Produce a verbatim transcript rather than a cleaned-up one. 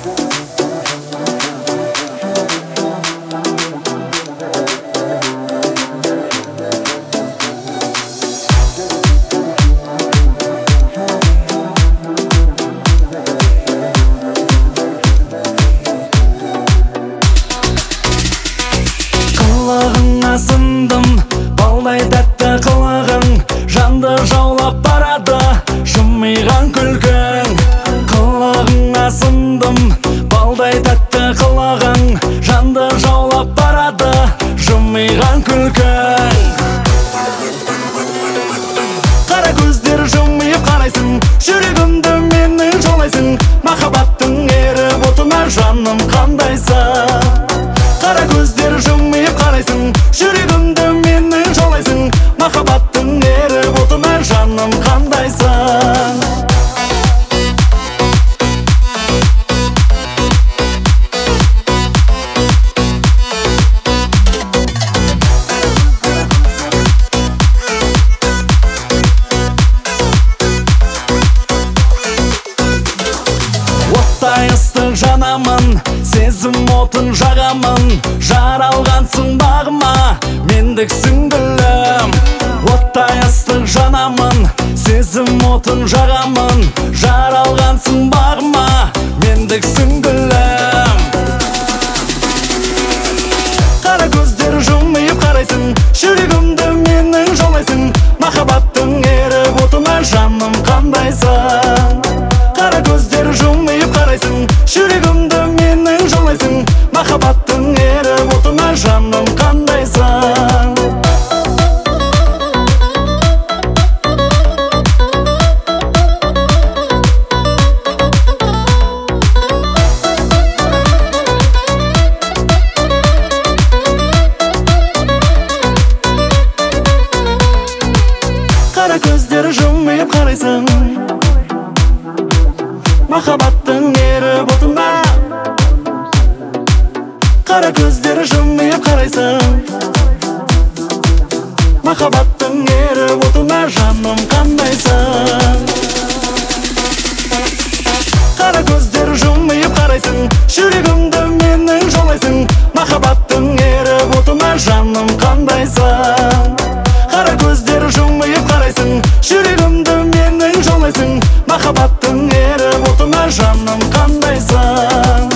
Сындым, балдай тәтті қылығың, жанды жаулап барады жымиған күлкің. Қылығыңа сындым, балдай тәтті қылығың, жанды жаулап барады жымиған күлкің. Қара көздер жымиып қарайсың, жүрегімді менің жаулайсың, махаббаттың еріп отына жаным қандайсың. Қара көздер жымиып қарайсың, жүрегімді менің жаулайсың, махаббаттың еріп отына жаным қандайсың. Оттай ыстық жанамын, сезім отын жағамын, жаралғансың бағыма, мендіксің гүлім. Оттай ыстық жанамын, сезім отын жағамын, жаралғансың бағыма, мендіксің гүлім. Қара көздер жымиып қарайсың, жүрегімді менің жаулайсың, махаббаттың еріп отына жаным қандайсың. Қара көздер жымиып қарайсың, жүрегімді менің жаулайсың, махаббаттың еріп отына жаным қандайсың. Қара көздер жымиып қарайсың, махаббаттың еріп отына. Қара көздер жымиып қарайсың, махаббаттың еріп отына жаным қандайсың. Қара көздер жымиып қарайсың, жүрегімді менің жаулайсың, махаббаттың еріп отына жаным қандайсың. Қара көздер жымиып қарайсың, жүрегімді менің жаулайсың, махаббаттың еріп отына жаным қандайсың.